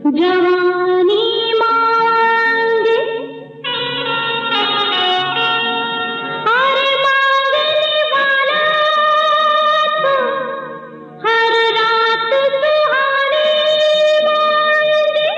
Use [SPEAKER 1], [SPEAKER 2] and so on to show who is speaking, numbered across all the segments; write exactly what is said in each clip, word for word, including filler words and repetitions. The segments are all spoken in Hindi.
[SPEAKER 1] जवानी मांगे अरे मांगने वाला तो हर रात सुहानी मांगे।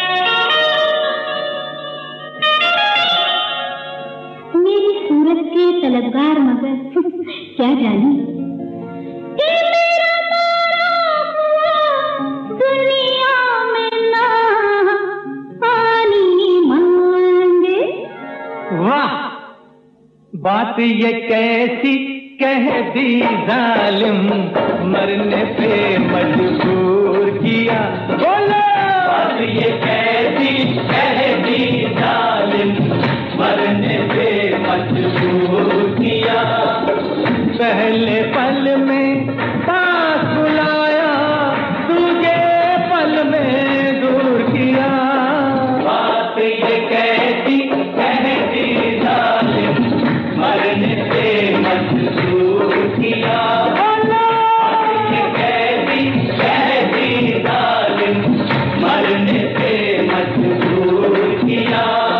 [SPEAKER 1] मेरी सूरत के तलबगार मगर क्या जाने कि मेरा मारा हुआ दुनिया में ना पानी मांगे।
[SPEAKER 2] वाह, बात ये कैसी कह दी जालिम, मरने पे मजबूर किया। बोलो, बात ये कैसी कह दी जालिम, मरने पे मजबूर किया। पहले पल में पास बुलाया, दूजे पल में दूर किया। बात ये कैसी कह दी जालिम, मरने पे मजबूर किया। बात ये कैसी कह दी जालिम, मरने पे मजबूर किया।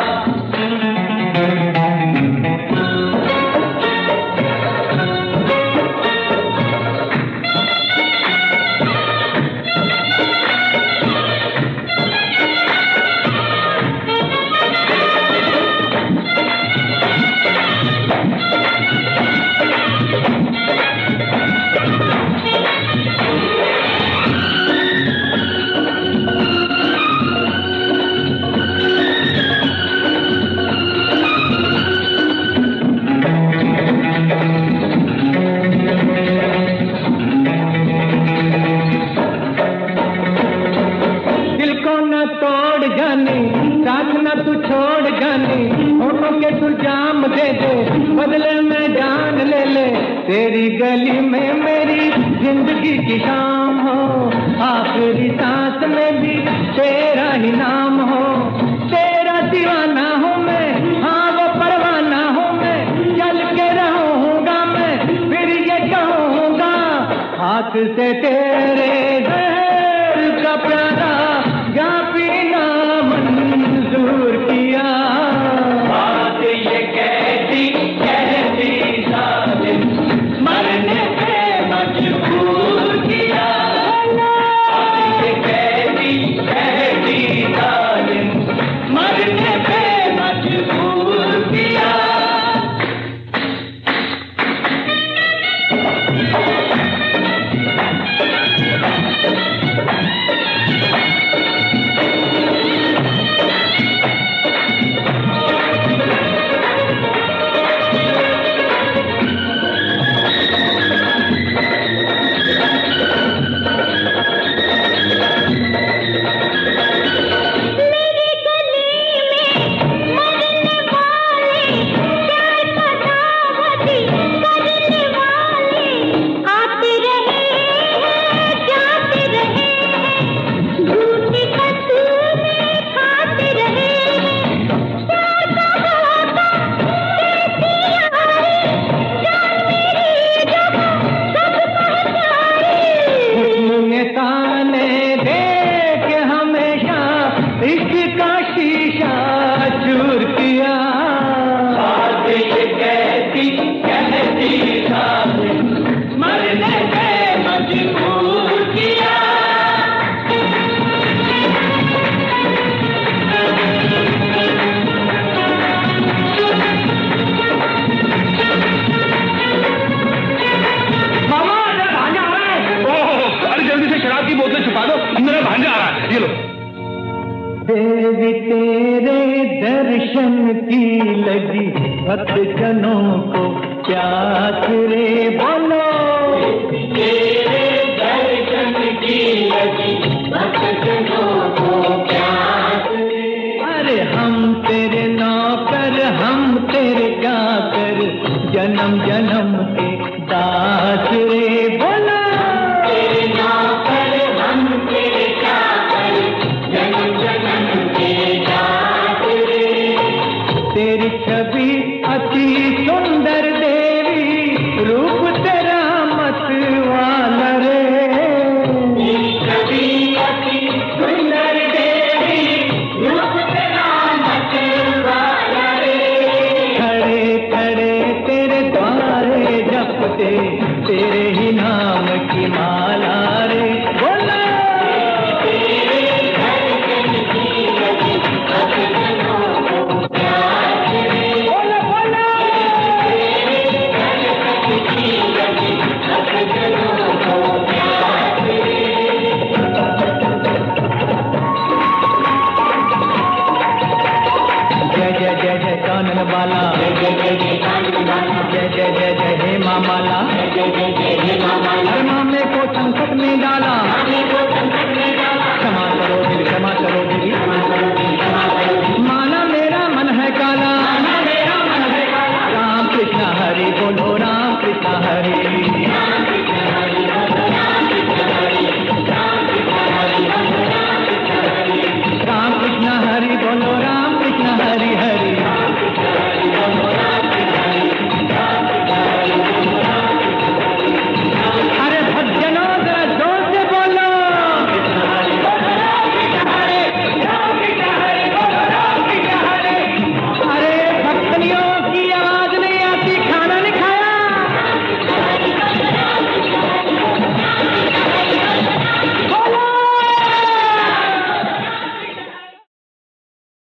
[SPEAKER 2] साथ न तू छोड़ जाने, होठों के तू जाम दे दे, बदले में जान ले ले। तेरी गली में मेरी जिंदगी की शाम हो, आखिरी सांस में भी तेरा ही नाम हो। तेरा दीवाना हूँ मैं, हाँ वो परवाना हूँ मैं, चल के रहूँगा मैं, फिर ये कहूँगा हाथ से तेरे जहर का प्याला या पीना मंजूर किया। बात ये कैसी कहती जालिम, मरने पे मजबूर किया। बात ये कैसी कहती जालिम, मरने पे मजबूर किया। देवी तेरे दर्शन की लगी भक्त जनों को प्यास रे। बोलो, तेरे दर्शन की लगी भक्त जनों को प्यास रे। अरे हम तेरे नौकर, हम तेरे चाकर, जन्म जन्म के दास रे। बोलो, तेरे नौकर, हम तेरे चाकर, जन्म जन्म के दास रे। तेरी छवि अति सुंदर देवी, रूप तेरा नाम की माला रे बोला। जय जय जय जय कानन वाला, जय जय जय जय कानन वाला, जय जय जय जय हे माँ माला, जय जय जय जय हे माँ माला। माँ को संकट में डाला,